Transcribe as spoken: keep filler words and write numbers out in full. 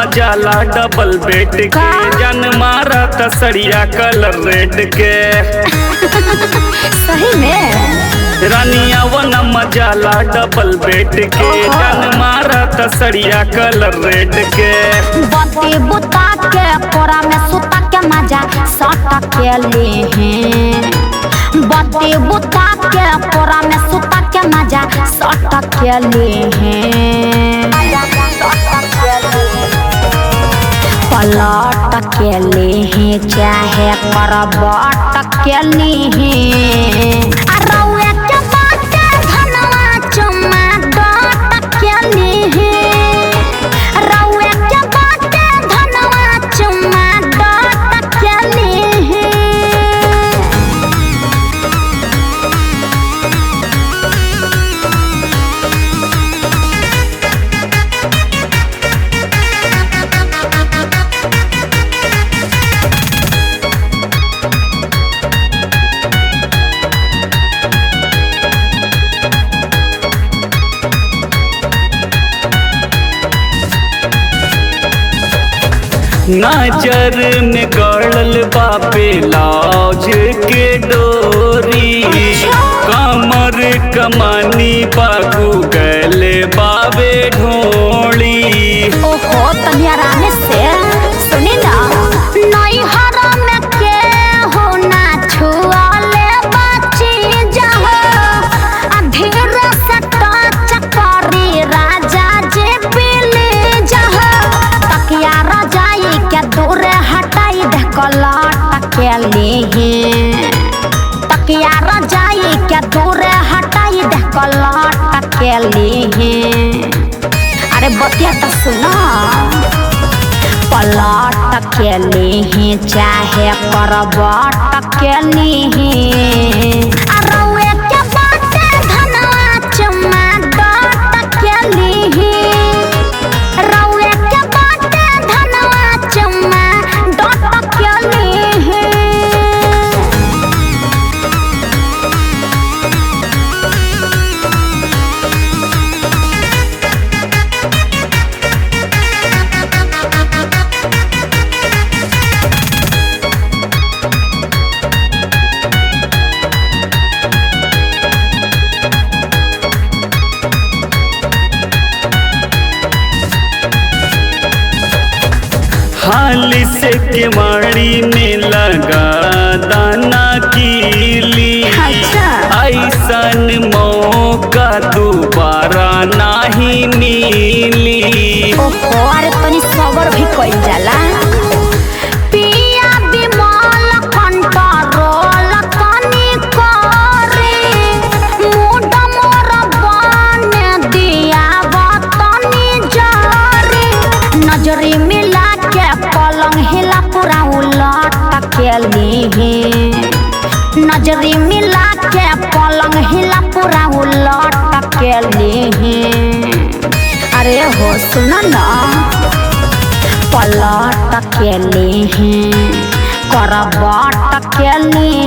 जाला double bed के जन मारा तसरिया कलर रेड के सही में रानिया वन मजाला डबल बेड के जन मारा तसरिया कलर रेड के बत्ती बुता के कोरा में सुता के मजा सट के लिए हैं बत्ती बुता के कोरा में सुता के मजा सट के लिए हैं पलट के लिए चाहे करबट के लिए अरौए के बाटे धनवा चुम्मा डट के लिए अरौए के बाटे धनवा चुम्मा डट के लिए नजर में गड़ल बापे लाज के डोरी कमर कमानी बागू गले बाबे ढोली ओहो तनिया राने से सुनी ना नई हरा में के हो ना छुआले बची जहो अधीर से टच करी राजा जे पीले जहो तकिया रजाई के दूर हटाई दे कलट के लिए तकिया रजाई के दूर हटाई दे कलट के लिए अरे बतिया तो सुना पलट के लिए चाहे करबट के लिए अरौए के बाटे धनवा चुम्मा डट के लिए अरौए के बाटे धनवा चुम्मा डट के लिए हाल से केवाड़ी में लगा दाना कीली ऐसन मौका दोबारा नहीं मिली ओहो अरे तनी सबर भी कइल जाला पिया बिमल कंट्रोल तनी करे मूड मोर बन दिया तनी जरे नजरी मिला के पलंग हिला पूरा उलट के लिए नजरी मिला के पलंग हिला पूरा उलट के लिए अरे हो सुना ना पलट के लिए करबट के लिए